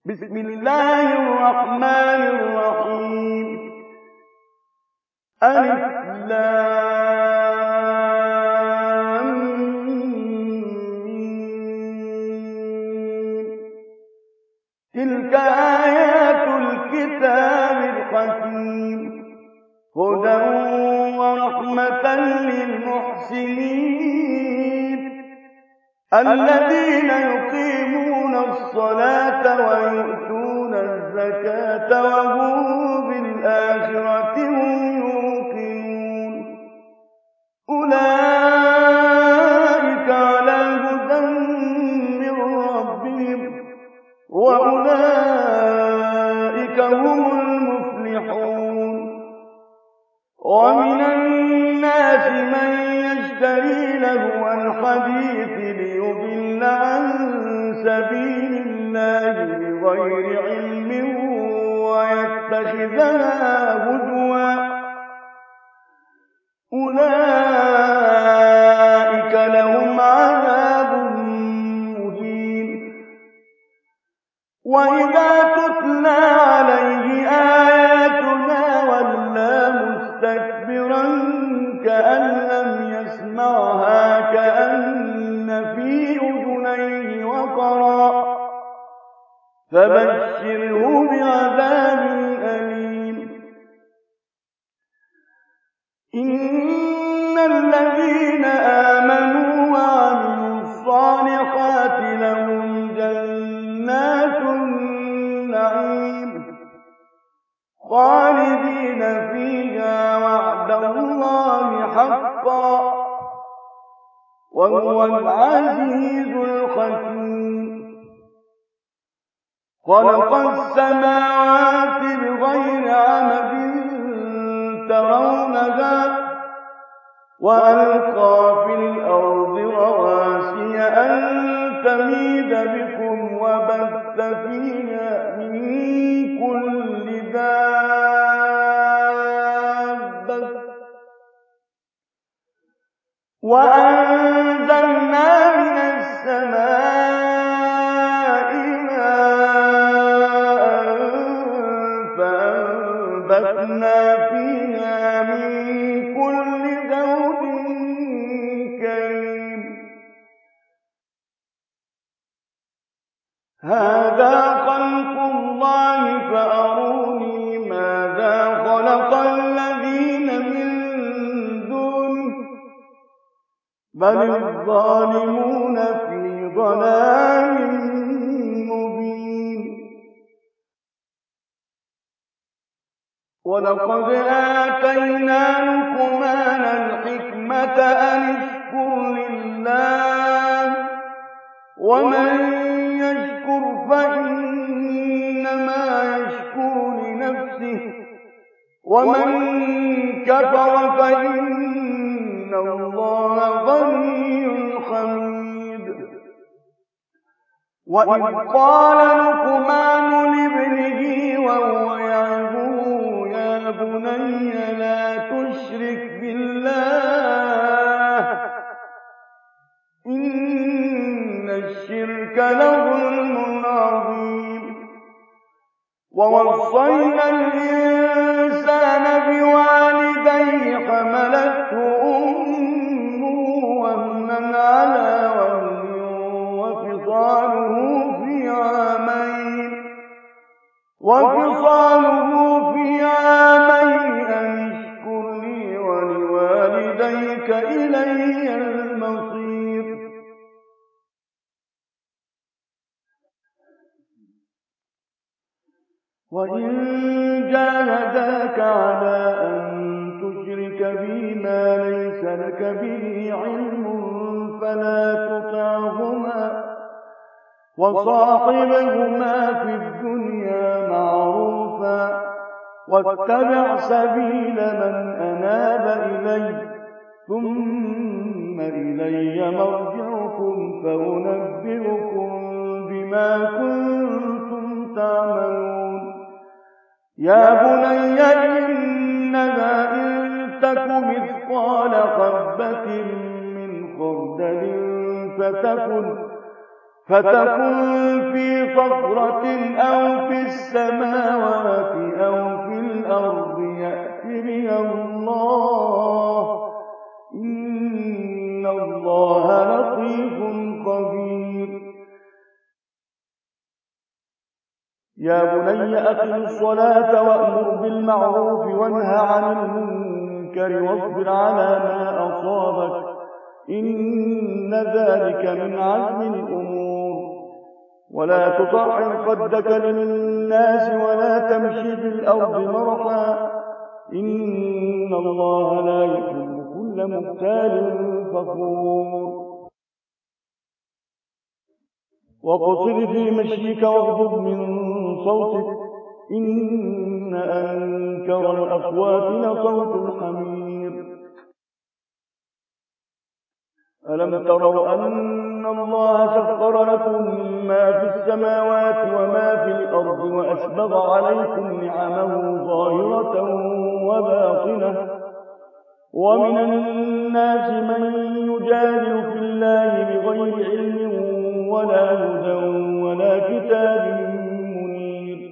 بسم الله الرحمن الرحيم. ألف لام ميم. تلك آيات الكتاب الحكيم هدى ورحمة للمحسنين الذين يقيمون الصلاة ويؤتون الزكاة وهم بالآخرة هم يوقنون أولئك على هدى من ربهم وأولئك هم المفلحون. ومن الناس من يشتري لهو الحديث ليضل عن سبيل الله بغير علم ويتخذها هزوا أولئك لهم عذاب مهين. وإذا تتلى عليه آياتنا ولى مستكبرا كأن لم يسمعها كأن في أذنيه وقرا فبشره بعذاب أليم. إن الذين آمنوا وعملوا الصالحات لهم جنات النعيم خالدين فيها وعد الله حقا وهو العزيز الحكيم. خلق السماوات بغير عمد ترونها وألقى في الأرض رواسي أن تميد بكم وبث فيها من كل دابة وأنزلنا من السماء ماء فأنبتنا فيها من كل زوج كريم. هذا خلق الله فأروني ماذا خلق الذين من دونه بل الظالمون في ضلال مبين. ولقد آتينا لقمان الحكمة أن اشكر لله ومن يشكر فإنما يشكر لنفسه ومن كفر فإن الله غني حميد. وإذ قال لقمان لابنه وهو يعظه يا بني لا تشرك بالله إن الشرك لظلم عظيم. ووصينا الإنسان بوالديه حملته أمه وهنا على وهن وفصاله في عامين أن اشكر لي ولوالديك إلي المصير. وإن جاهداك على أن تشرك بي ما ليس لك به علم فلا تطعهما وصاحبهما في الدنيا معروفا واتبع سبيل من أناب إلي ثم إلي مرجعكم فأنبئكم بما كنتم تعملون. يا بني إنها إن تك مثقال حبة من خردل فتكن في صخرة أو في السماوات أو في الأرض يأت بها الله، إن الله لطيف خبير. يا بني أقم الصلاة وأمر بالمعروف وانه عن المنكر واصبر على ما أصابك، إن ذلك من عزم الأمور. ولا تصعر خدك للناس ولا تمشي في الأرض مرحا، إن الله لا يحب كل مختال فخور. واقصد في مشيك واغضب من صوتك، إن أنكر الأصوات لصوت الحمير. ألم تروا أن الله سخر لكم ما في السماوات وما في الأرض وأسبغ عليكم نعمه ظاهرة وباطنة، ومن الناس من يجادل في الله بغير علم ولا هدى ولا كتاب منير.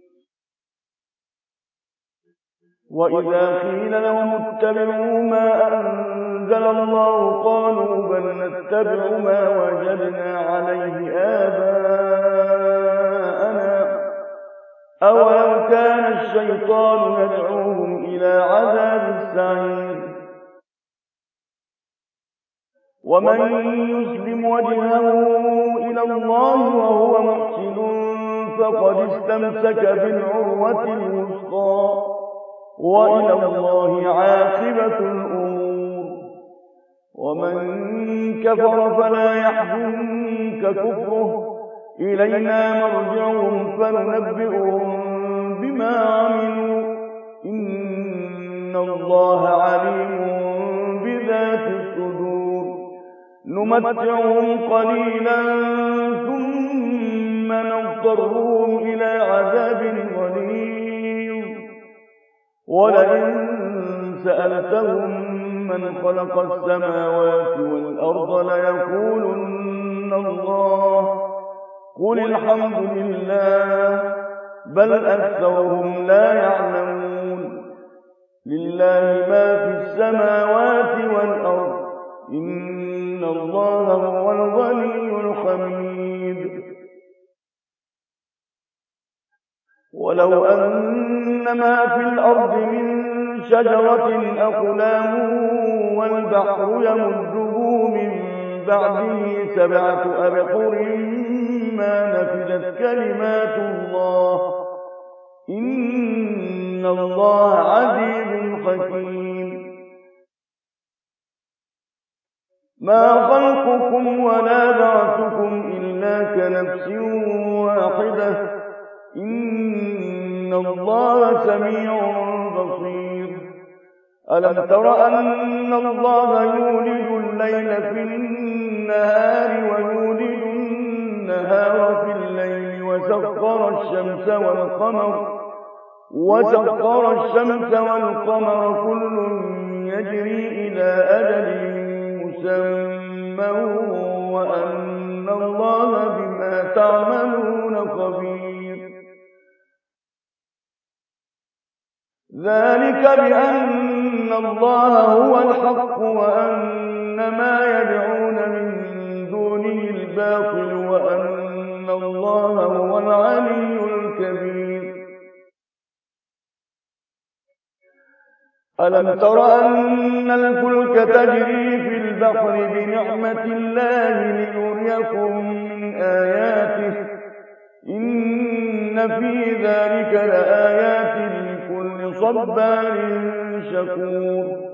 وإذا قيل لهم اتبعوا ما أنزل الله قالوا بل نتبع ما وجدنا عليه آباءنا، أولو كان الشيطان يدعوهم إلى عذاب السعير. ومن يسلم وجهه إلى الله وهو محسن فقد استمسك بالعروة الوثقى، وإلى الله عاقبة الأمور. ومن كفر فلا يحزنك كفره، إلينا مرجعهم فننبئهم بما عملوا، إن الله عليم بذات الصدور. نمتعهم قليلا ثم نضطرهم إلى عذاب غليظ، ولئن سألتهم من خلق السماوات والأرض ليقولن الله، قل الحمد لله بل أكثرهم لا يعلمون. لله ما في السماوات والأرض، إن الله هو الغني الحميد. ولو أن ما في الأرض من شجرة أقلام والبحر يمده من بعده 7 أبحر ما نفدت كلمات الله، إن الله عزيز حكيم. ما خلقكم ولا بعثكم إلا كنفس واحدة، إن الله سميع بصير. ألم تر أن الله يولج الليل في النهار ويولج النهار في الليل، وسخر الشمس والقمر كل يجري إلى أجل مسمى وأن الله بما تعملون خبير. ذلك بأن الله هو الحق وأن ما يدعون من دونه الباطل وأن الله هو العلي الكبير. ألم تر أن الفلك تجري في البحر بنعمة الله ليريكم من آياته، إن في ذلك لآيات لكل صبار شكور.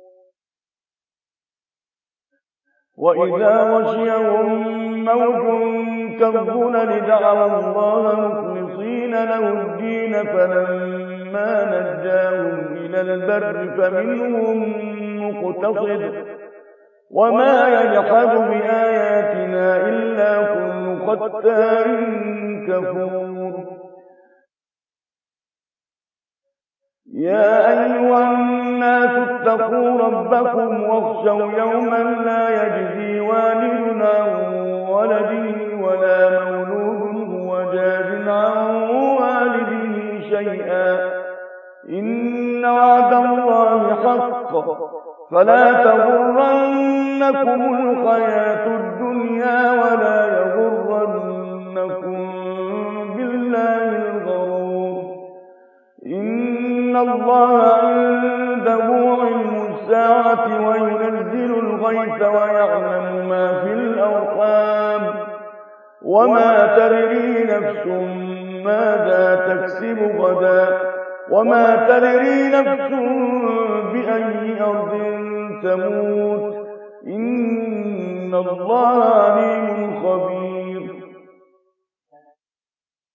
وإذا غشيهم موج كالظلل دعوا الله مخلصين له الدين فلما نجاهم إلى البر فمنهم مقتصد، وما يجحد بآياتنا إلا كل ختار كفور. يا أيها الناس الناس اتقوا ربكم واخشوا يوما لا يجزي والد عن ولده ولا مولود هو جاز عن والده شيئا إن وعد الله حق فلا تغرنكم الحياة الدنيا ولا يغرنكم بالله الغرور إن الله عنده علم الساعة وينزل الغيث ويعلم ما في الأرحام وما تدري نفس ماذا تكسب غدا وما تدري نفس بأي أرض تموت إن الله عليم خبير